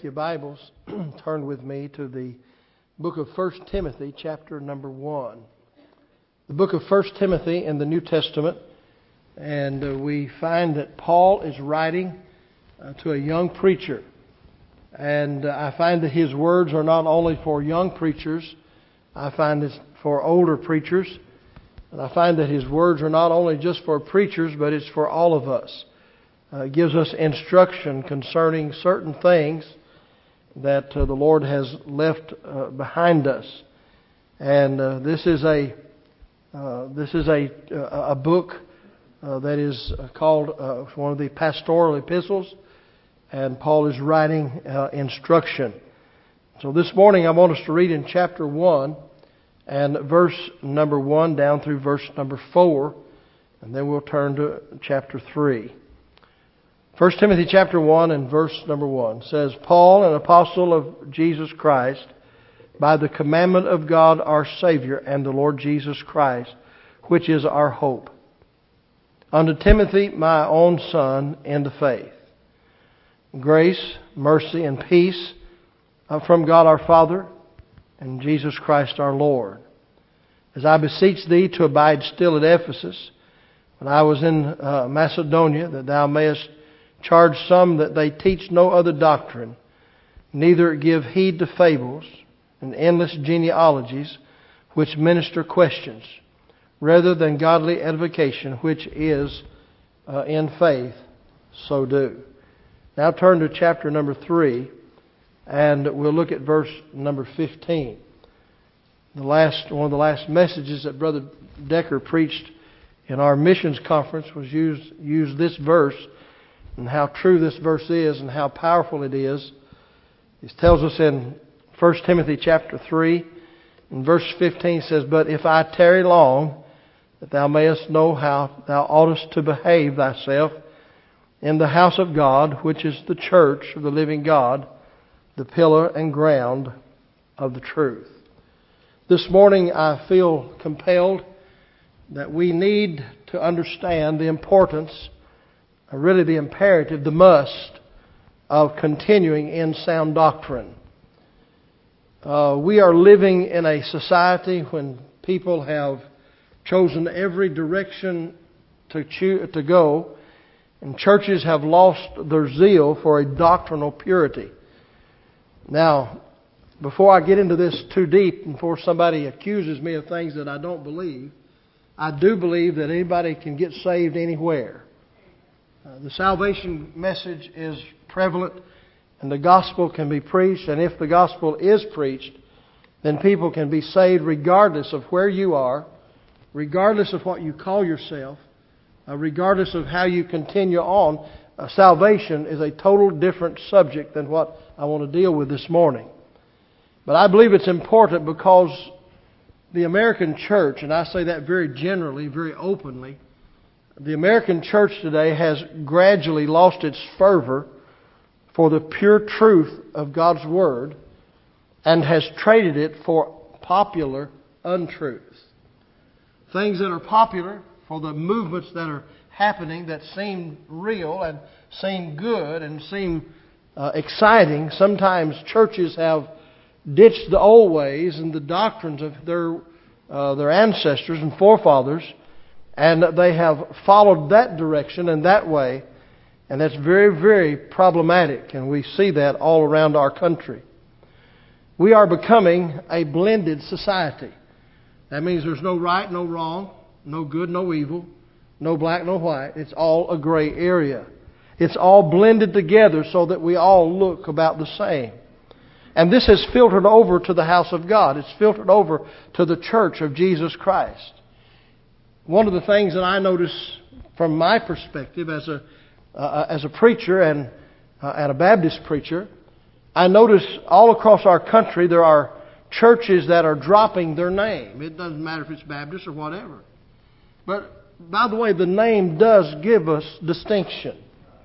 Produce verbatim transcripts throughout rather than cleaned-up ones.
your Bibles, turn with me to the book of First Timothy, chapter number one. The book of First Timothy in the New Testament, and uh, we find that Paul is writing uh, to a young preacher. And uh, I find that his words are not only for young preachers, I find it's for older preachers. And I find that his words are not only just for preachers, but it's for all of us. Uh, it gives us instruction concerning certain things that uh, the Lord has left uh, behind us. And uh, this is a uh, this is a a book uh, that is called uh, one of the pastoral epistles, and Paul is writing uh, instruction. So this morning I want us to read in chapter one and verse number one down through verse number four, and then we'll turn to chapter three. First Timothy chapter one and verse number one says, Paul, an apostle of Jesus Christ, by the commandment of God our Savior and the Lord Jesus Christ, which is our hope. Unto Timothy, my own son, in the faith. Grace, mercy, and peace from God our Father and Jesus Christ our Lord. As I beseech thee to abide still at Ephesus, when I was in uh, Macedonia, that thou mayest charge some that they teach no other doctrine, neither give heed to fables and endless genealogies which minister questions, rather than godly edification which is uh, in faith, so do. Now turn to chapter number three, and we'll look at verse number fifteen. The last one of the last messages that Brother Decker preached in our missions conference was used used this verse, and how true this verse is and how powerful it is. It tells us in First Timothy chapter three, in verse fifteen says, But if I tarry long, that thou mayest know how thou oughtest to behave thyself in the house of God, which is the church of the living God, the pillar and ground of the truth. This morning I feel compelled that we need to understand the importance, really the imperative, the must, of continuing in sound doctrine. Uh, we are living in a society when people have chosen every direction to choo- to go, and churches have lost their zeal for a doctrinal purity. Now, before I get into this too deep, and before somebody accuses me of things that I don't believe, I do believe that anybody can get saved anywhere. Uh, the salvation message is prevalent, and the gospel can be preached, and if the gospel is preached, then people can be saved regardless of where you are, regardless of what you call yourself, uh, regardless of how you continue on. Uh, salvation is a total different subject than what I want to deal with this morning. But I believe it's important because the American church, and I say that very generally, very openly, the American church today has gradually lost its fervor for the pure truth of God's Word and has traded it for popular untruths. Things that are popular, for the movements that are happening that seem real and seem good and seem uh, exciting. Sometimes churches have ditched the old ways and the doctrines of their uh, their ancestors and forefathers, and they have followed that direction and that way, and that's very, very problematic, and we see that all around our country. We are becoming a blended society. That means there's no right, no wrong, no good, no evil, no black, no white. It's all a gray area. It's all blended together so that we all look about the same. And this has filtered over to the house of God. It's filtered over to the church of Jesus Christ. One of the things that I notice from my perspective as a uh, as a preacher and uh, and a Baptist preacher, I notice all across our country there are churches that are dropping their name. It doesn't matter if it's Baptist or whatever. But by the way, the name does give us distinction.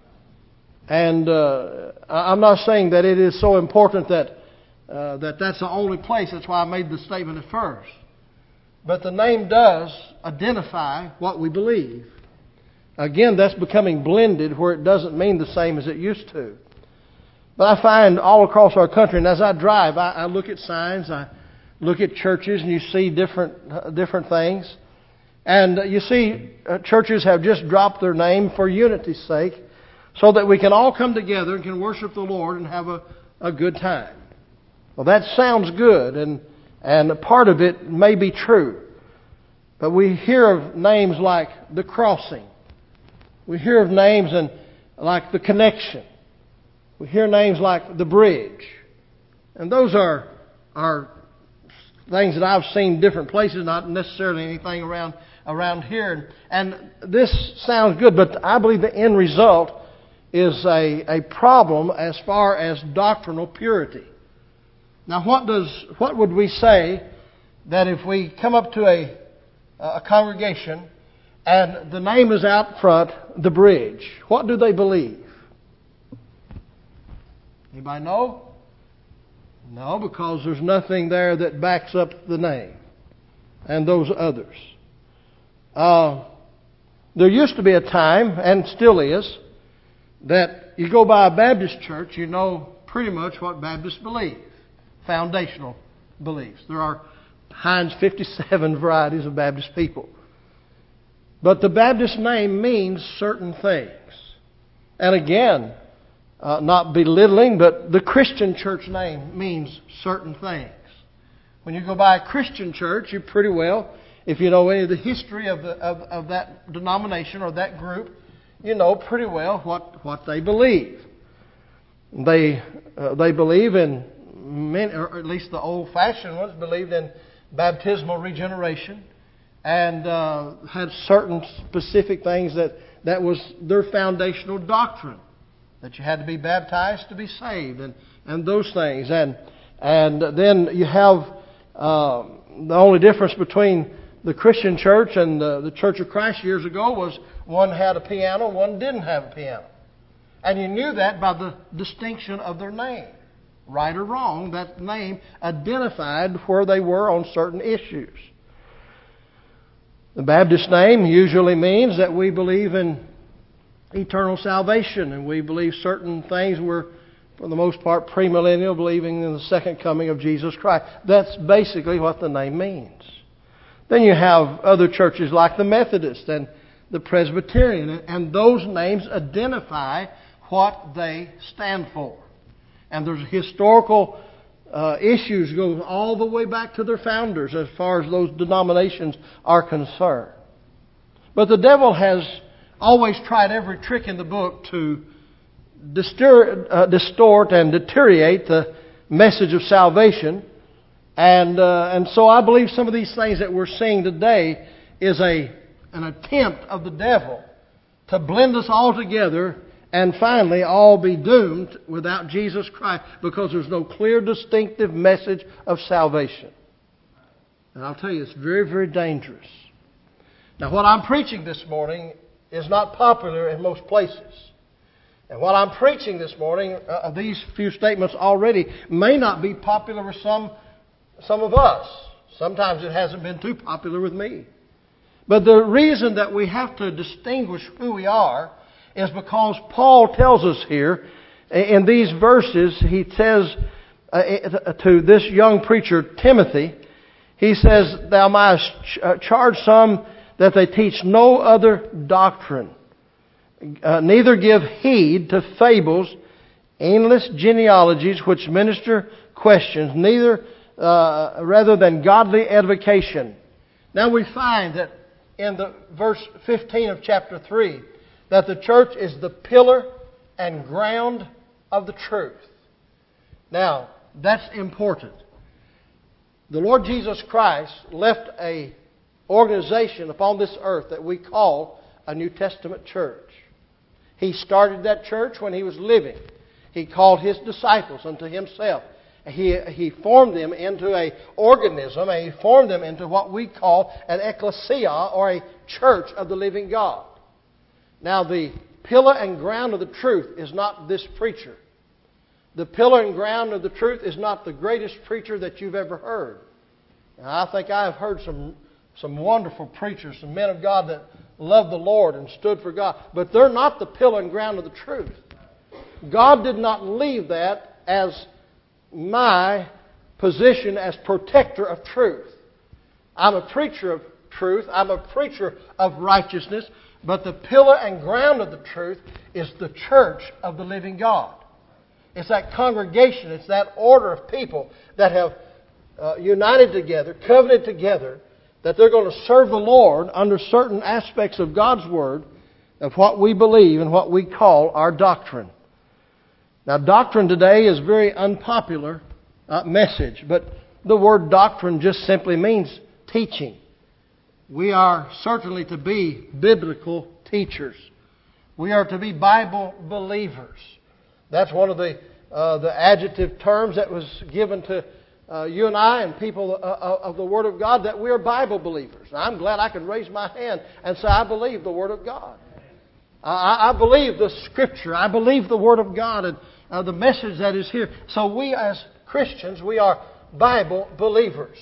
And uh, I'm not saying that it is so important that uh, that that's the only place. That's why I made the statement at first. But the name does identify what we believe. Again, that's becoming blended where it doesn't mean the same as it used to. But I find all across our country, and as I drive, I, I look at signs, I look at churches, and you see different uh, different things. And uh, you see uh, churches have just dropped their name for unity's sake, so that we can all come together and can worship the Lord and have a, a good time. Well, that sounds good, and and part of it may be true. But we hear of names like The Crossing. We hear of names and like The Connection. We hear names like The Bridge. And those are, are things that I've seen different places, not necessarily anything around around here. And this sounds good, but I believe the end result is a, a problem as far as doctrinal purity. Now, what does what would we say that if we come up to a a congregation and the name is out front, The Bridge? What do they believe? Anybody know? No, because there's nothing there that backs up the name and those others. Uh, there used to be a time, and still is, that you go by a Baptist church, you know pretty much what Baptists believe. Foundational beliefs. There are Heinz fifty-seven varieties of Baptist people. But the Baptist name means certain things. And again, uh, not belittling, but the Christian church name means certain things. When you go by a Christian church, you pretty well, if you know any of the history of, the, of, of that denomination or that group, you know pretty well what, what they believe. They uh, they believe in, many, or at least the old-fashioned ones, believed in baptismal regeneration and uh, had certain specific things that, that was their foundational doctrine. That you had to be baptized to be saved, and, and those things. And and then you have uh, the only difference between the Christian church and the, the Church of Christ years ago was one had a piano, one didn't have a piano. And you knew that by the distinction of their name. Right or wrong, that name identified where they were on certain issues. The Baptist name usually means that we believe in eternal salvation, and we believe certain things. We're, for the most part, premillennial, believing in the second coming of Jesus Christ. That's basically what the name means. Then you have other churches like the Methodist and the Presbyterian, and those names identify what they stand for. And there's historical uh, issues go all the way back to their founders as far as those denominations are concerned. But the devil has always tried every trick in the book to distur- uh, distort and deteriorate the message of salvation. And uh, and so I believe some of these things that we're seeing today is a an attempt of the devil to blend us all together and finally all be doomed without Jesus Christ, because there's no clear, distinctive message of salvation. And I'll tell you, it's very, very dangerous. Now, what I'm preaching this morning is not popular in most places. And what I'm preaching this morning, uh, these few statements already, may not be popular with some, some of us. Sometimes it hasn't been too popular with me. But the reason that we have to distinguish who we are is because Paul tells us here, in these verses, he says uh, to this young preacher, Timothy, he says, "Thou mayest charge some that they teach no other doctrine, uh, neither give heed to fables, endless genealogies which minister questions, neither uh, rather than godly edification." Now we find that in the verse fifteen of chapter three, that the church is the pillar and ground of the truth. Now, that's important. The Lord Jesus Christ left a organization upon this earth that we call a New Testament church. He started that church when He was living. He called His disciples unto Himself. He, he formed them into an organism, and He formed them into what we call an ecclesia, or a church of the living God. Now, the pillar and ground of the truth is not this preacher. The pillar and ground of the truth is not the greatest preacher that you've ever heard. Now, I think I have heard some, some wonderful preachers, some men of God that loved the Lord and stood for God. But they're not the pillar and ground of the truth. God did not leave that as my position as protector of truth. I'm a preacher of truth. I'm a preacher of righteousness. But the pillar and ground of the truth is the church of the living God. It's that congregation, it's that order of people that have uh, united together, covenanted together, that they're going to serve the Lord under certain aspects of God's Word, of what we believe and what we call our doctrine. Now, doctrine today is a very unpopular uh, message, but the word doctrine just simply means teaching. We are certainly to be biblical teachers. We are to be Bible believers. That's one of the uh, the adjective terms that was given to uh, you and I and people uh, of the Word of God, that we are Bible believers. Now, I'm glad I can raise my hand and say I believe the Word of God. I, I believe the Scripture. I believe the Word of God and uh, the message that is here. So we as Christians, we are Bible believers.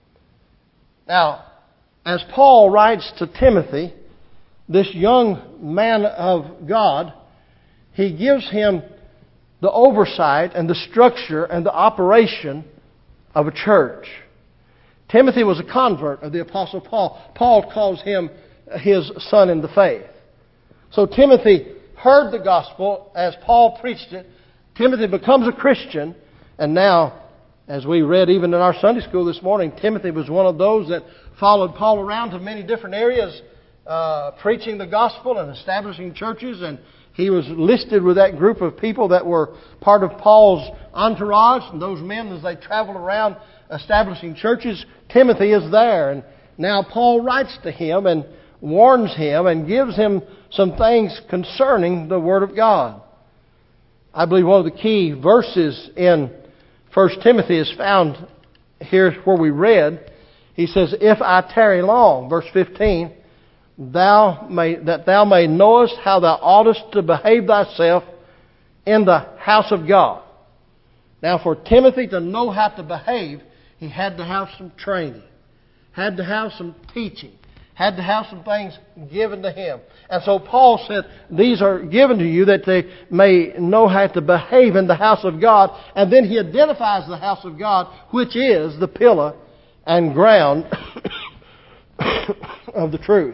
Now, as Paul writes to Timothy, this young man of God, he gives him the oversight and the structure and the operation of a church. Timothy was a convert of the Apostle Paul. Paul calls him his son in the faith. So Timothy heard the gospel as Paul preached it. Timothy becomes a Christian, and now, as we read even in our Sunday school this morning, Timothy was one of those that followed Paul around to many different areas, uh, preaching the gospel and establishing churches, and he was listed with that group of people that were part of Paul's entourage, and those men, as they traveled around establishing churches, Timothy is there. And now Paul writes to him and warns him and gives him some things concerning the Word of God. I believe one of the key verses in First Timothy is found here where we read. He says, "If I tarry long," verse fifteen, thou may, that thou may knowest how thou oughtest to behave thyself in the house of God. Now, for Timothy to know how to behave, he had to have some training, had to have some teaching, had to have some things given to him. And so Paul said, these are given to you that they may know how to behave in the house of God. And then he identifies the house of God, which is the pillar and ground of the truth.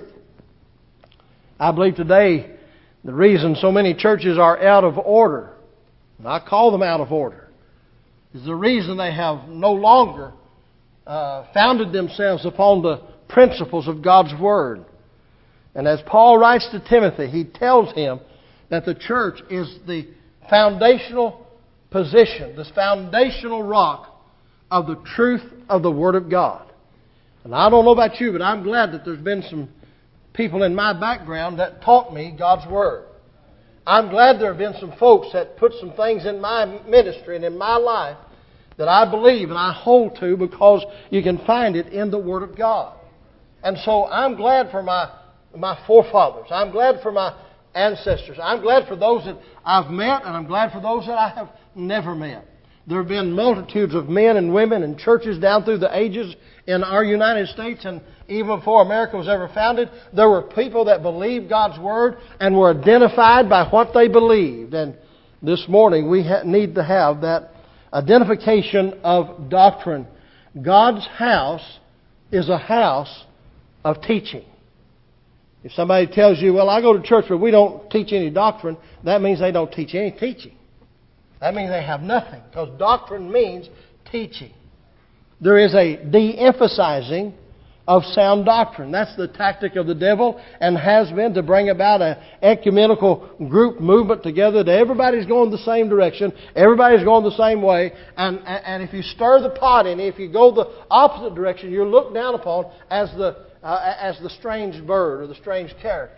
I believe today the reason so many churches are out of order, and I call them out of order, is the reason they have no longer uh, founded themselves upon the principles of God's Word. And as Paul writes to Timothy, he tells him that the church is the foundational position, this foundational rock of the truth of the Word of God. And I don't know about you, but I'm glad that there's been some people in my background that taught me God's Word. I'm glad there have been some folks that put some things in my ministry and in my life that I believe and I hold to, because you can find it in the Word of God. And so I'm glad for my, my forefathers. I'm glad for my ancestors. I'm glad for those that I've met, and I'm glad for those that I have never met. There have been multitudes of men and women and churches down through the ages in our United States, and even before America was ever founded, there were people that believed God's Word and were identified by what they believed. And this morning we ha- need to have that identification of doctrine. God's house is a house of teaching. If somebody tells you, well, I go to church but we don't teach any doctrine, that means they don't teach any teaching. That means they have nothing, because doctrine means teaching. There is a de-emphasizing of sound doctrine. That's the tactic of the devil, and has been, to bring about an ecumenical group movement together that everybody's going the same direction, everybody's going the same way, and, and if you stir the pot in, if you go the opposite direction, you're looked down upon as the, uh, as the strange bird or the strange character.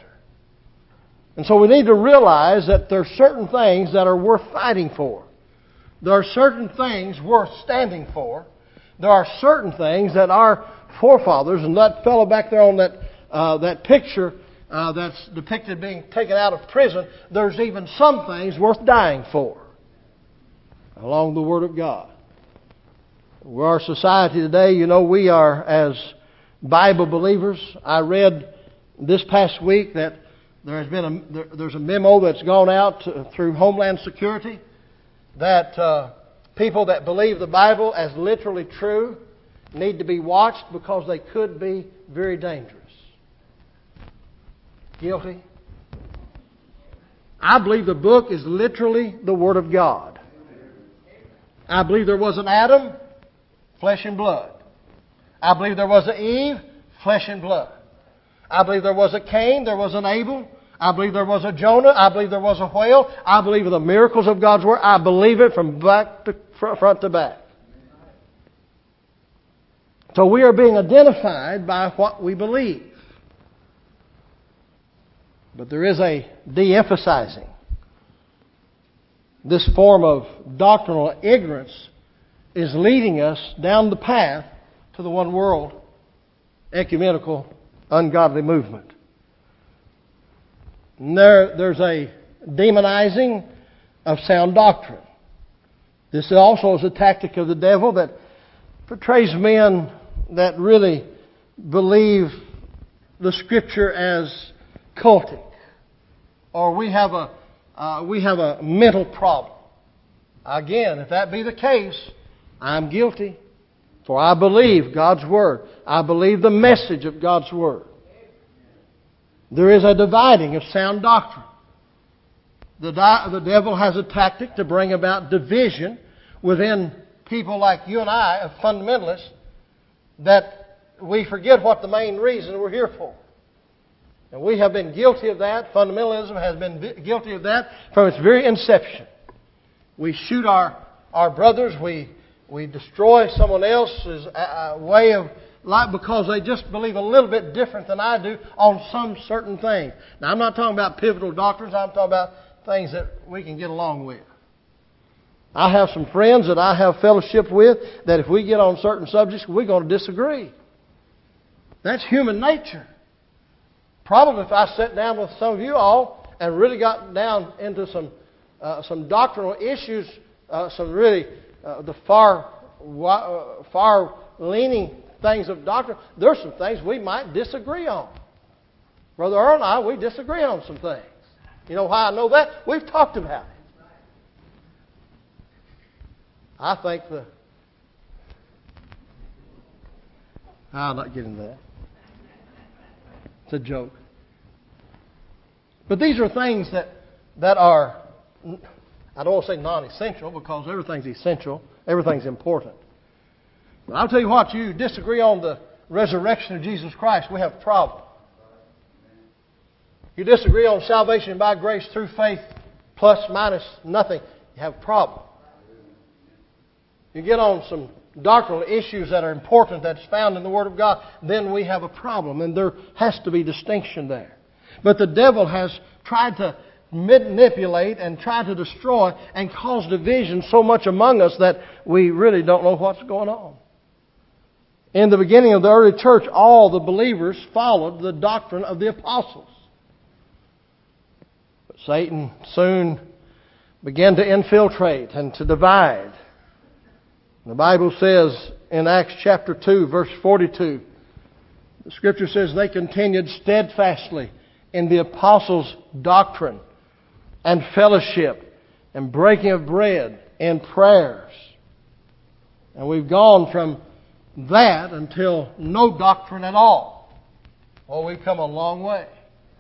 And so we need to realize that there are certain things that are worth fighting for. There are certain things worth standing for. There are certain things that our forefathers, and that fellow back there on that uh, that picture uh, that's depicted being taken out of prison, there's even some things worth dying for along the Word of God. We're our society today, you know, we are, as Bible believers, I read this past week that There has been a, there, there's a memo that's gone out to, through Homeland Security that uh, people that believe the Bible as literally true need to be watched because they could be very dangerous. Guilty? I believe the book is literally the Word of God. I believe there was an Adam, flesh and blood. I believe there was an Eve, flesh and blood. I believe there was a Cain, there was an Abel. I believe there was a Jonah. I believe there was a whale. I believe in the miracles of God's Word. I believe it from back to front to back. So we are being identified by what we believe. But there is a de-emphasizing. This form of doctrinal ignorance is leading us down the path to the one world, ecumenical, ungodly movement. And there, there's a demonizing of sound doctrine. This also is a tactic of the devil that portrays men that really believe the Scripture as cultic, or we have a uh, we have a mental problem. Again, if that be the case, I'm guilty, for I believe God's Word. I believe the message of God's Word. There is a dividing of sound doctrine. The, di- the devil has a tactic to bring about division within people like you and I, of fundamentalists, that we forget what the main reason we're here for. And we have been guilty of that. Fundamentalism has been vi- guilty of that from its very inception. We shoot our, our brothers. We, we destroy someone else's uh, way of life because they just believe a little bit different than I do on some certain things. Now, I'm not talking about pivotal doctrines. I'm talking about things that we can get along with. I have some friends that I have fellowship with that if we get on certain subjects, we're going to disagree. That's human nature. Probably if I sat down with some of you all and really got down into some uh, some doctrinal issues, uh, some really uh, the far uh, far leaning things of doctrine, there's some things we might disagree on. Brother Earl and I, we disagree on some things. You know how I know that? We've talked about it. I think the... I'll not get into that. It's a joke. But these are things that, that are, I don't want to say non-essential because everything's essential. Everything's important. But I'll tell you what, you disagree on the resurrection of Jesus Christ, we have a problem. You disagree on salvation by grace through faith plus minus nothing, you have a problem. You get on some doctrinal issues that are important that's found in the Word of God, then we have a problem. And there has to be distinction there. But the devil has tried to manipulate and try to destroy and cause division so much among us that we really don't know what's going on. In the beginning of the early church, all the believers followed the doctrine of the apostles. But Satan soon began to infiltrate and to divide. The Bible says in Acts chapter two, verse forty-two, the Scripture says they continued steadfastly in the apostles' doctrine and fellowship and breaking of bread and prayers. And we've gone from that until no doctrine at all. Well, we've come a long way.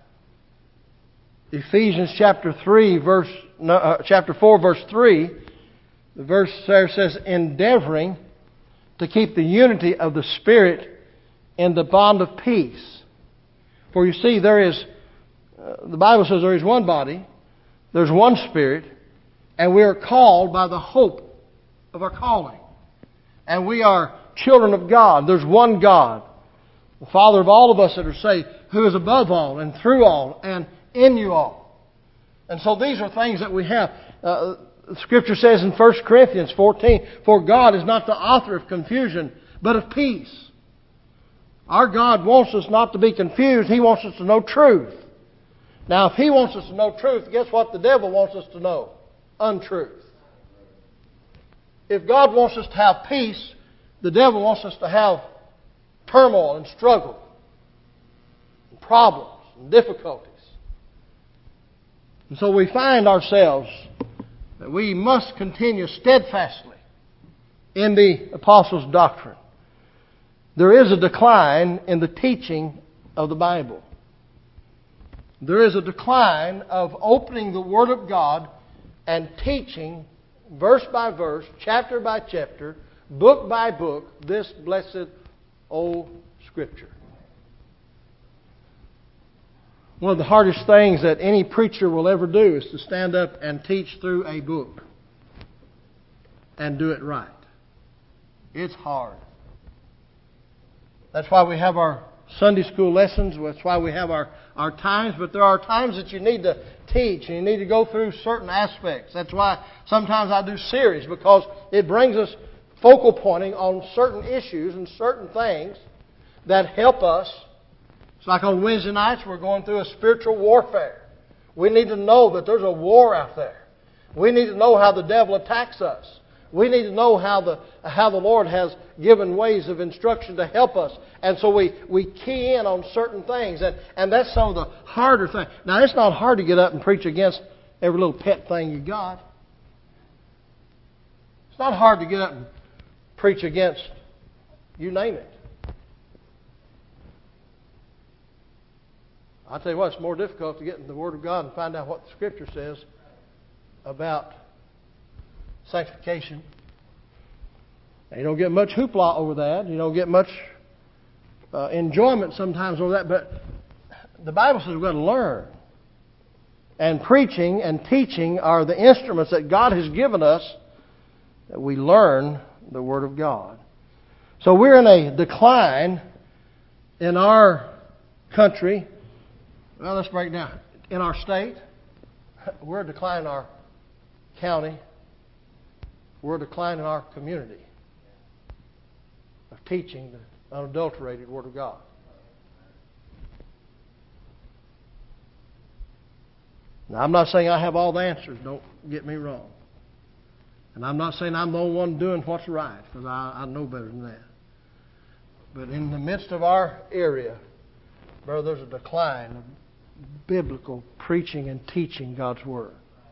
Ephesians chapter three, verse no, uh, chapter four, verse three. The verse there says, endeavoring to keep the unity of the Spirit in the bond of peace. For you see, there is, uh, the Bible says there is one body, there's one Spirit, and we are called by the hope of our calling. And we are children of God. There's one God, the Father of all of us that are saved, who is above all and through all and in you all. And so these are things that we have. Uh, Scripture says in First Corinthians fourteen, for God is not the author of confusion, but of peace. Our God wants us not to be confused. He wants us to know truth. Now, if He wants us to know truth, guess what the devil wants us to know? Untruth. If God wants us to have peace, the devil wants us to have turmoil and struggle, and problems and difficulties. And so we find ourselves that we must continue steadfastly in the apostles' doctrine. There is a decline in the teaching of the Bible. There is a decline of opening the Word of God and teaching verse by verse, chapter by chapter, book by book, this blessed old Scripture. One of the hardest things that any preacher will ever do is to stand up and teach through a book and do it right. It's hard. That's why we have our Sunday school lessons. That's why we have our, our times. But there are times that you need to teach and you need to go through certain aspects. That's why sometimes I do series, because it brings us focal pointing on certain issues and certain things that help us. It's like on Wednesday nights we're going through a spiritual warfare. We need to know that there's a war out there. We need to know how the devil attacks us. We need to know how the how the Lord has given ways of instruction to help us. And so we, we key in on certain things. And, and that's some of the harder things. Now, it's not hard to get up and preach against every little pet thing you got. It's not hard to get up and preach against, you name it. I'll tell you what, it's more difficult to get in the Word of God and find out what the Scripture says about sanctification. Now, you don't get much hoopla over that. You don't get much uh, enjoyment sometimes over that. But the Bible says we've got to learn. And preaching and teaching are the instruments that God has given us that we learn the Word of God. So we're in a decline in our country. Well, let's break it down. In our state, we're in decline in our county. We're in decline in our community of teaching the unadulterated Word of God. Now, I'm not saying I have all the answers. Don't get me wrong. And I'm not saying I'm the only one doing what's right, because I, I know better than that. But in the midst of our area, brother, there's a decline of biblical preaching and teaching God's Word.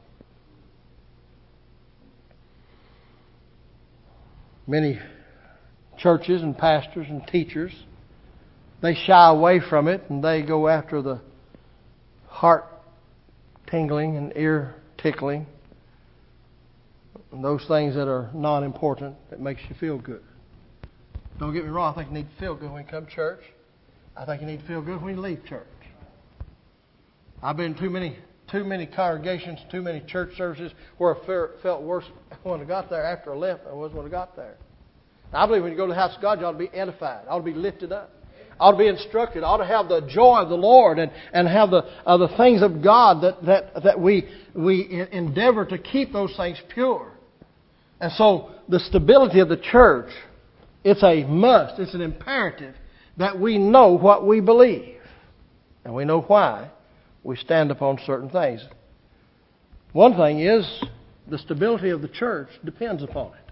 Many churches and pastors and teachers, they shy away from it and they go after the heart tingling and ear tickling, and those things that are not important, that makes you feel good. Don't get me wrong, I think you need to feel good when you come to church. I think you need to feel good when you leave church. I've been in too many too many congregations, too many church services where I felt worse when I got there after I left than I was when I got there. Now, I believe when you go to the house of God, you ought to be edified. You ought to be lifted up. You ought to be instructed. You ought to have the joy of the Lord and, and have the uh, the things of God that, that, that we, we endeavor to keep those things pure. And so the stability of the church, it's a must, it's an imperative that we know what we believe. And we know why we stand upon certain things. One thing is, the stability of the church depends upon it.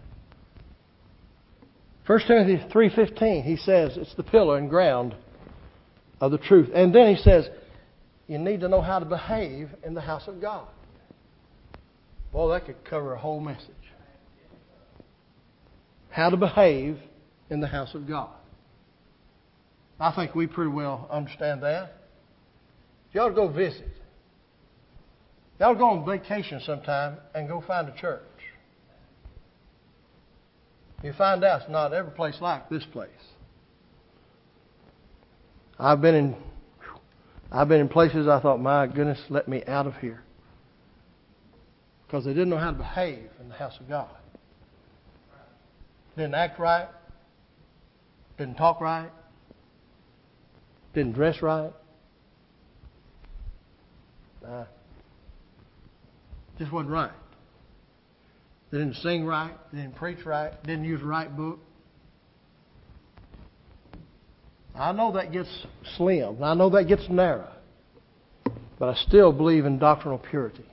First Timothy three fifteen, he says it's the pillar and ground of the truth. And then he says, you need to know how to behave in the house of God. Boy, that could cover a whole message. How to behave in the house of God. I think we pretty well understand that. You ought to go visit. You ought to go on vacation sometime and go find a church. You find out it's not every place like this place. I've been in I've been in places I thought, my goodness, let me out of here. Because they didn't know how to behave in the house of God. Didn't act right. Didn't talk right. Didn't dress right. Nah. Just wasn't right. They didn't sing right. They didn't preach right. Didn't use the right book. I know that gets slim. I know that gets narrow. But I still believe in doctrinal purity.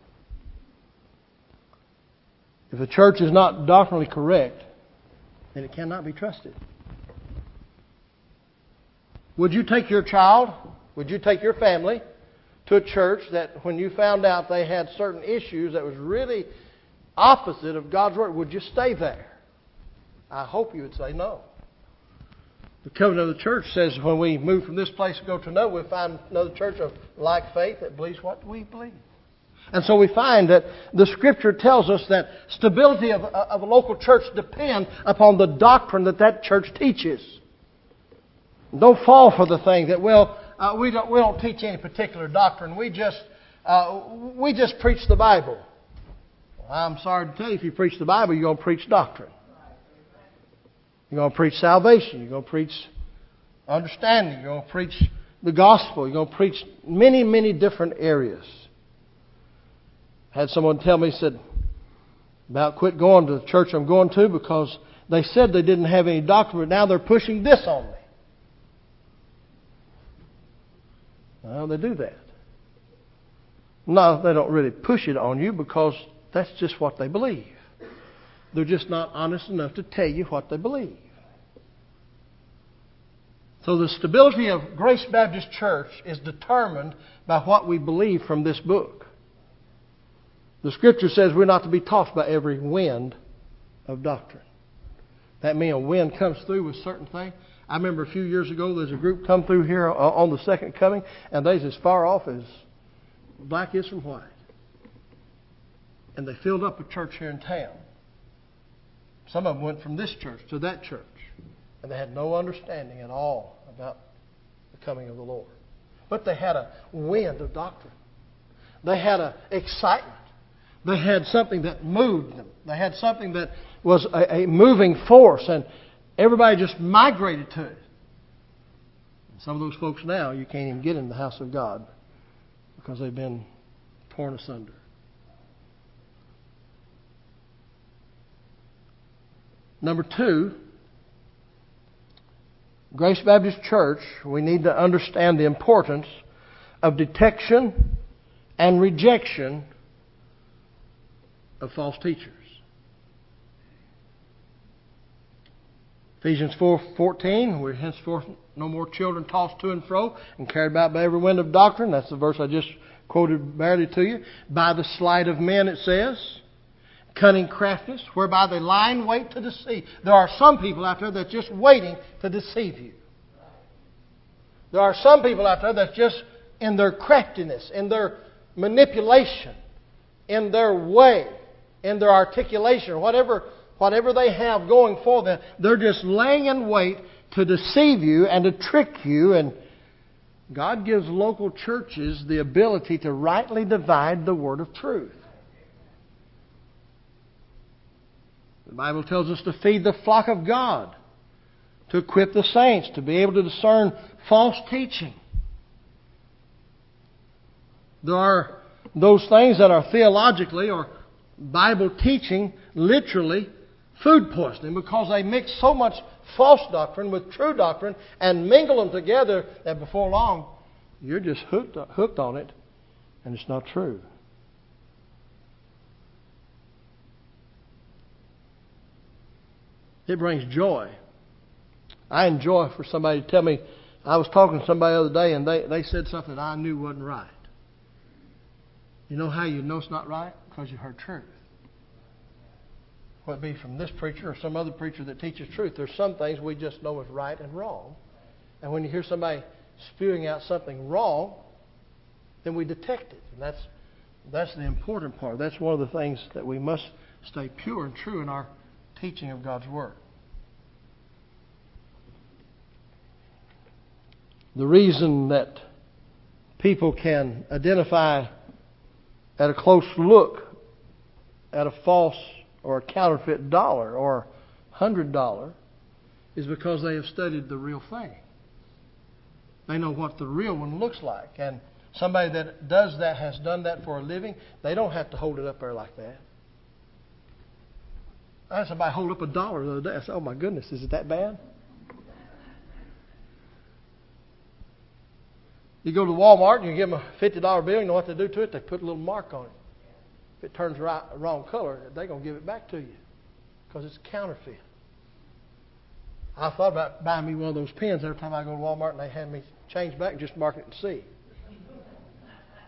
If the church is not doctrinally correct, then it cannot be trusted. Would you take your child, would you take your family to a church that when you found out they had certain issues that was really opposite of God's Word, would you stay there? I hope you would say no. The covenant of the church says when we move from this place and go to another, we'll find another church of like faith that believes what we believe. And so we find that the Scripture tells us that stability of, of a local church depends upon the doctrine that that church teaches. Don't fall for the thing that, well, uh, we don't we don't teach any particular doctrine. We just uh, we just preach the Bible. Well, I'm sorry to tell you, if you preach the Bible, you're going to preach doctrine. You're going to preach salvation. You're going to preach understanding. You're going to preach the gospel. You're going to preach many, many different areas. I had someone tell me, said, about quit going to the church I'm going to because they said they didn't have any doctrine, but now they're pushing this on me. Well, they do that. No, they don't really push it on you because that's just what they believe. They're just not honest enough to tell you what they believe. So the stability of Grace Baptist Church is determined by what we believe from this book. The Scripture says we're not to be tossed by every wind of doctrine. That means a wind comes through with certain things. I remember a few years ago there's a group come through here on the second coming, and they's as far off as black is from white. And they filled up a church here in town. Some of them went from this church to that church, and they had no understanding at all about the coming of the Lord. But they had a wind of doctrine. They had an excitement. They had something that moved them. They had something that was a, a moving force, and everybody just migrated to it. And some of those folks now, you can't even get in the house of God because they've been torn asunder. Number two, Grace Baptist Church, we need to understand the importance of detection and rejection of false teachers. Ephesians four fourteen, we're henceforth no more children tossed to and fro and carried about by every wind of doctrine. That's the verse I just quoted barely to you. By the sleight of men, it says. Cunning craftiness, whereby they lie in wait to deceive. There are some people out there that's just waiting to deceive you. There are some people out there that's just in their craftiness, in their manipulation, in their way, in their articulation, whatever, whatever they have going for them, they're just laying in wait to deceive you and to trick you. And God gives local churches the ability to rightly divide the word of truth. The Bible tells us to feed the flock of God, to equip the saints, to be able to discern false teaching. There are those things that are theologically or Bible teaching literally food poisoning because they mix so much false doctrine with true doctrine and mingle them together that before long you're just hooked, hooked on it and it's not true. It brings joy. I enjoy for somebody to tell me, I was talking to somebody the other day and they, they said something I knew wasn't right. You know how you know it's not right? Because you heard truth. Whether it be from this preacher or some other preacher that teaches truth, there's some things we just know is right and wrong. And when you hear somebody spewing out something wrong, then we detect it. And that's, that's the important part. That's one of the things that we must stay pure and true in our teaching of God's Word. The reason that people can identify at a close look at a false or a counterfeit dollar or hundred dollar is because they have studied the real thing. They know what the real one looks like. And somebody that does that, has done that for a living, they don't have to hold it up there like that. I had somebody hold up a dollar the other day. I said, oh my goodness, is it that bad? You go to Walmart and you give them a fifty dollar bill, you know what they do to it? They put a little mark on it. If it turns right, wrong color, they're going to give it back to you because it's counterfeit. I thought about buying me one of those pens every time I go to Walmart and they hand me change back and just mark it and see.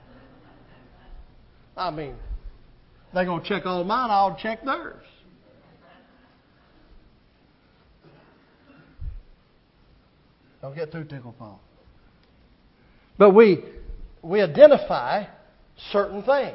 I mean, they're going to check all mine, I'll check theirs. Don't get too tickled, Paul. But we we identify certain things.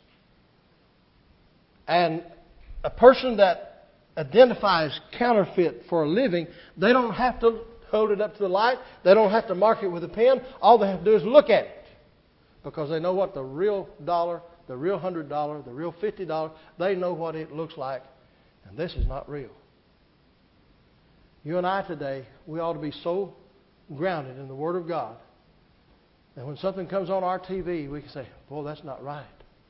And a person that identifies counterfeit for a living, they don't have to hold it up to the light. They don't have to mark it with a pen. All they have to do is look at it. Because they know what the real dollar, the real hundred dollar, the real fifty dollar, they know what it looks like. And this is not real. You and I today, we ought to be so grounded in the Word of God that when something comes on our T V, we can say, boy, that's not right.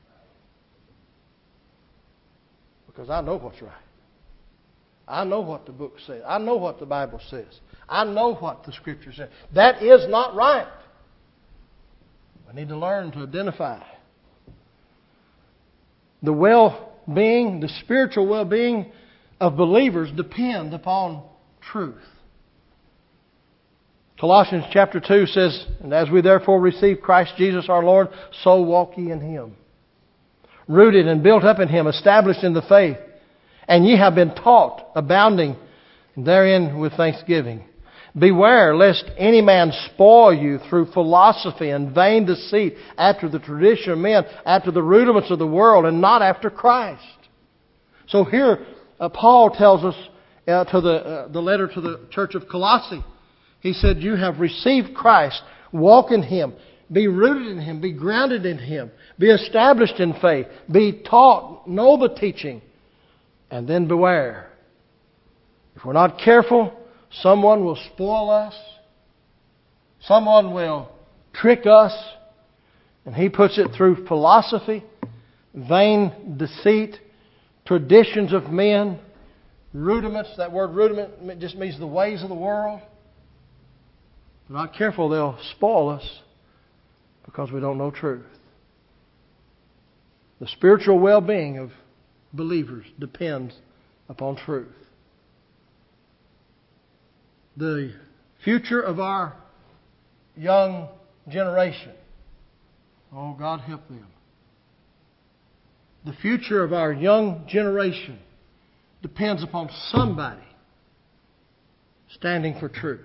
Because I know what's right. I know what the book says. I know what the Bible says. I know what the Scripture says. That is not right. We need to learn to identify. The well-being, the spiritual well-being of believers depend upon truth. Colossians chapter two says, "And as we therefore receive Christ Jesus our Lord, so walk ye in Him. Rooted and built up in Him, established in the faith. And ye have been taught, abounding therein with thanksgiving. Beware lest any man spoil you through philosophy and vain deceit, after the tradition of men, after the rudiments of the world, and not after Christ." So here uh, Paul tells us uh, to the uh, the letter to the church of Colossae. He said, you have received Christ. Walk in Him. Be rooted in Him. Be grounded in Him. Be established in faith. Be taught. Know the teaching. And then beware. If we're not careful, someone will spoil us. Someone will trick us. And he puts it through philosophy, vain deceit, traditions of men, rudiments. That word rudiment just means the ways of the world. If we're not careful, they'll spoil us because we don't know truth. The spiritual well-being of believers depends upon truth. The future of our young generation, oh, God help them. The future of our young generation depends upon somebody standing for truth.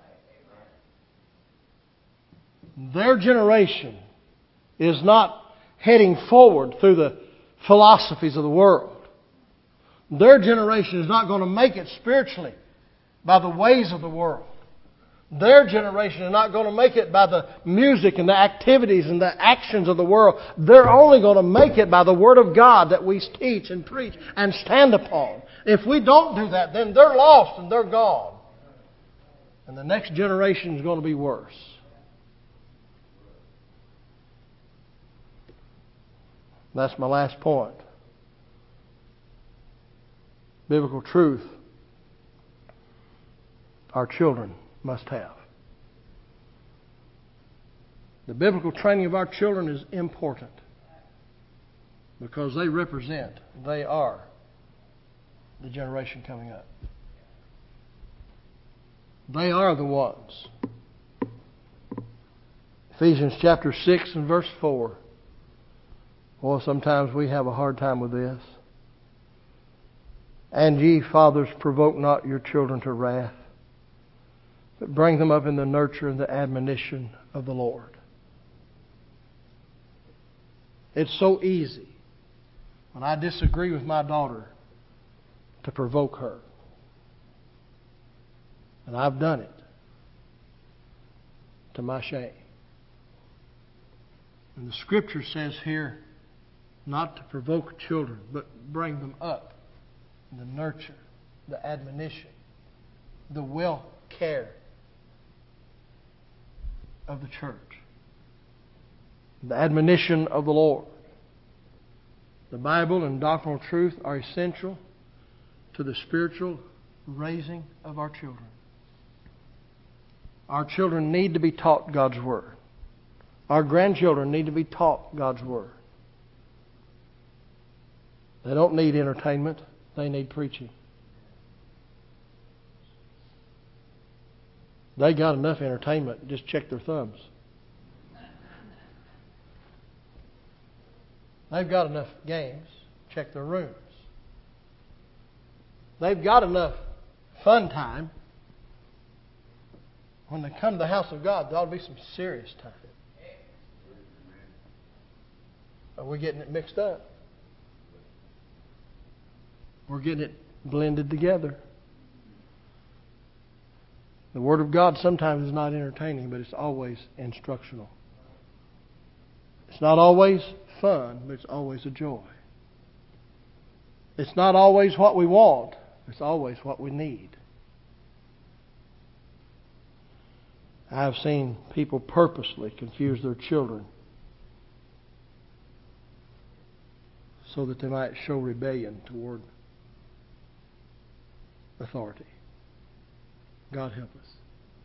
Their generation is not heading forward through the philosophies of the world. Their generation is not going to make it spiritually by the ways of the world. Their generation is not going to make it by the music and the activities and the actions of the world. They're only going to make it by the Word of God that we teach and preach and stand upon. If we don't do that, then they're lost and they're gone. And the next generation is going to be worse. That's my last point. Biblical truth our children must have. The biblical training of our children is important because they represent, they are the generation coming up. They are the ones. Ephesians chapter six and verse four. Well, sometimes we have a hard time with this. "And ye, fathers, provoke not your children to wrath, but bring them up in the nurture and the admonition of the Lord." It's so easy when I disagree with my daughter to provoke her. And I've done it to my shame. And the Scripture says here, not to provoke children, but bring them up in the nurture, the admonition, the well care of the church, the admonition of the Lord. The Bible and doctrinal truth are essential to the spiritual raising of our children. Our children need to be taught God's Word. Our grandchildren need to be taught God's Word. They don't need entertainment. They need preaching. They got enough entertainment. Just check their thumbs. They've got enough games. Check their rooms. They've got enough fun time. When they come to the house of God, there ought to be some serious time. Are we getting it mixed up? We're getting it blended together. The Word of God sometimes is not entertaining, but it's always instructional. It's not always fun, but it's always a joy. It's not always what we want, it's always what we need. I have seen people purposely confuse their children so that they might show rebellion toward authority. God help us.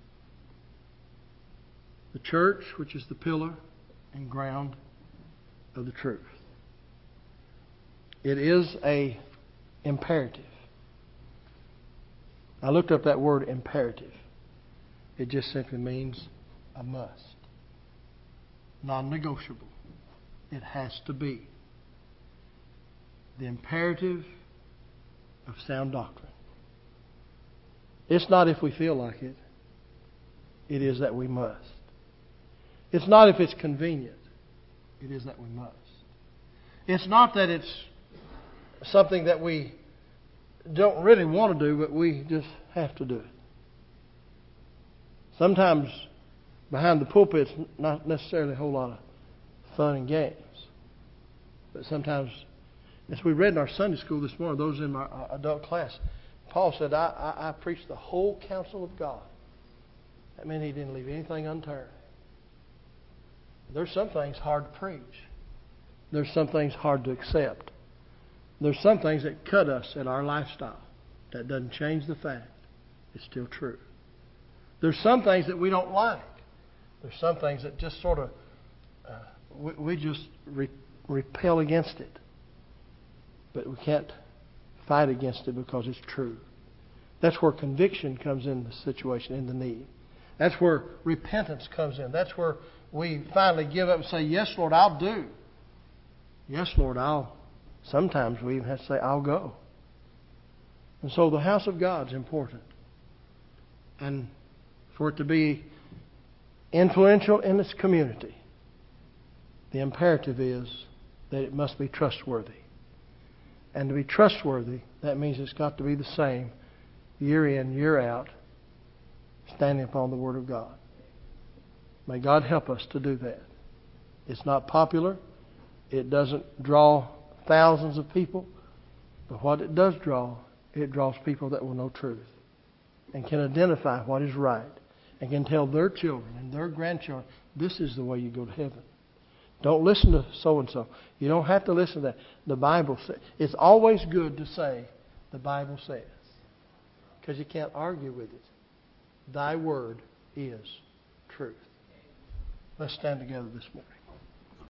The church, which is the pillar and ground of the truth. It is a imperative. I looked up that word imperative. It just simply means a must. Non-negotiable. It has to be. The imperative of sound doctrine. It's not if we feel like it. It is that we must. It's not if it's convenient. It is that we must. It's not that it's something that we don't really want to do, but we just have to do it. Sometimes behind the pulpit's not necessarily a whole lot of fun and games. But sometimes, as we read in our Sunday school this morning, those in our adult class, Paul said, I, I, I preached the whole counsel of God. That meant he didn't leave anything unturned. There's some things hard to preach. There's some things hard to accept. There's some things that cut us in our lifestyle. That doesn't change the fact it's still true. There's some things that we don't like. There's some things that just sort of, uh, we, we just re- repel against it. But we can't fight against it because it's true. That's where conviction comes in the situation, in the need. That's where repentance comes in. That's where we finally give up and say, yes, Lord, I'll do. Yes, Lord, I'll. Sometimes we even have to say, I'll go. And so the house of God's important. And for it to be influential in its community, the imperative is that it must be trustworthy. And to be trustworthy, that means it's got to be the same year in, year out, standing upon the Word of God. May God help us to do that. It's not popular. It doesn't draw thousands of people. But what it does draw, it draws people that will know truth and can identify what is right and can tell their children and their grandchildren, this is the way you go to heaven. Don't listen to so-and-so. You don't have to listen to that. The Bible says. It's always good to say, the Bible says. Because you can't argue with it. Thy word is truth. Let's stand together this morning.